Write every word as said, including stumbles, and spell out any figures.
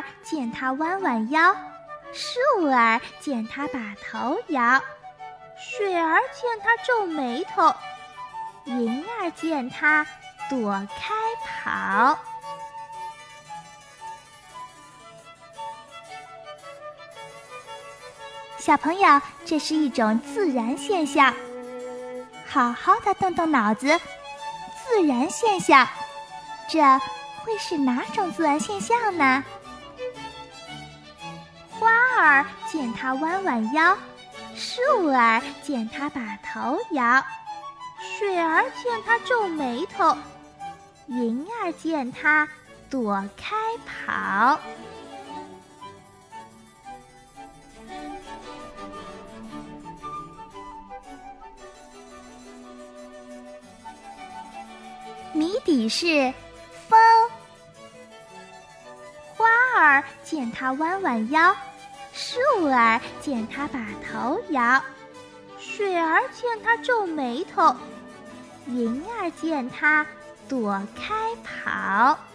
见它弯弯腰，树儿见它把头摇，水儿见它皱眉头，云儿见它躲开跑。小朋友，这是一种自然现象，好好的动动脑子。自然现象，这会是哪种自然现象呢？花儿见它弯弯腰，树儿见它把头摇，水儿见它皱眉头，云儿见它躲开跑。谜底是风。花儿见它弯弯腰，树儿见它把头摇，水儿见它皱眉头，云儿见它躲开跑。